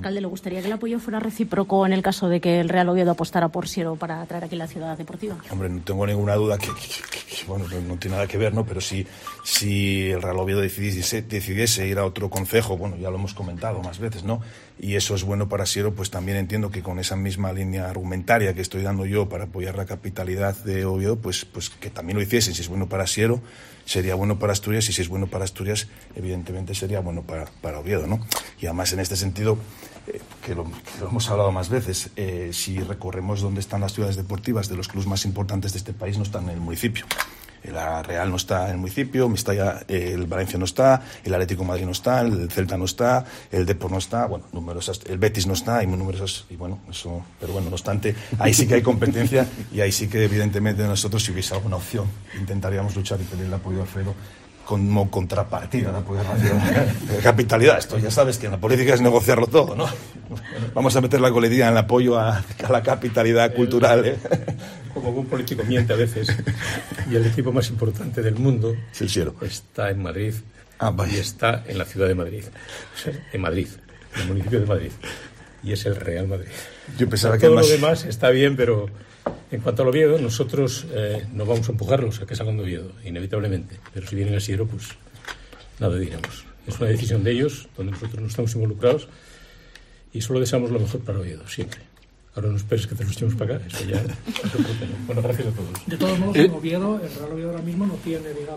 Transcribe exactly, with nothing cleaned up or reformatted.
alcalde, ¿le gustaría que el apoyo fuera recíproco en el caso de que el Real Oviedo apostara por Siero para traer aquí la ciudad deportiva? Hombre, no tengo ninguna duda que, que, que, que bueno, no tiene nada que ver, ¿no? Pero si, si el Real Oviedo decidiese, decidiese ir a otro concejo, bueno, ya lo hemos comentado más veces, ¿no? Y eso es bueno para Siero, pues también entiendo que con esa misma línea argumentaria que estoy dando yo para apoyar la capitalidad de Oviedo, pues, pues que también lo hiciesen. Si es bueno para Siero, sería bueno para Asturias, y si es bueno para Asturias, evidentemente sería bueno para, para Oviedo, ¿no? Y además, en este sentido, eh, que, lo, que lo hemos hablado más veces, eh, si recorremos dónde están las ciudades deportivas de los clubes más importantes de este país, no están en el municipio. La Real no está en el municipio, Mestalla, eh, el Valencia no está, el Atlético de Madrid no está, el Celta no está, el Depor no está, bueno, numerosas, el Betis no está, hay numerosas, y bueno, eso, pero bueno, no obstante, ahí sí que hay competencia, y ahí sí que evidentemente nosotros, si hubiese alguna opción, intentaríamos luchar y pedir el apoyo de Alfredo como contrapartida de apoyo de capitalidad. Esto ya sabes que en la política es negociarlo todo, ¿no? Vamos a meter la coletilla en el apoyo a, a la capitalidad cultural, ¿eh? Como algún político miente a veces, y el equipo más importante del mundo es el Siero. Está en Madrid, ah, y está en la ciudad de Madrid, en Madrid, en el municipio de Madrid, y es el Real Madrid. Yo pensaba o sea, que todo más... lo demás está bien, pero en cuanto al Oviedo, nosotros eh, no vamos a empujarlos a que salgan de Oviedo, inevitablemente, pero si vienen a Siero, pues nada diremos. Es una decisión de ellos, donde nosotros no estamos involucrados, y solo deseamos lo mejor para Oviedo, siempre. Ahora no esperes que te lo echemos para acá, eso ya... Bueno, gracias a todos. De todos modos, en Oviedo, el Real Oviedo ahora mismo no tiene, digamos,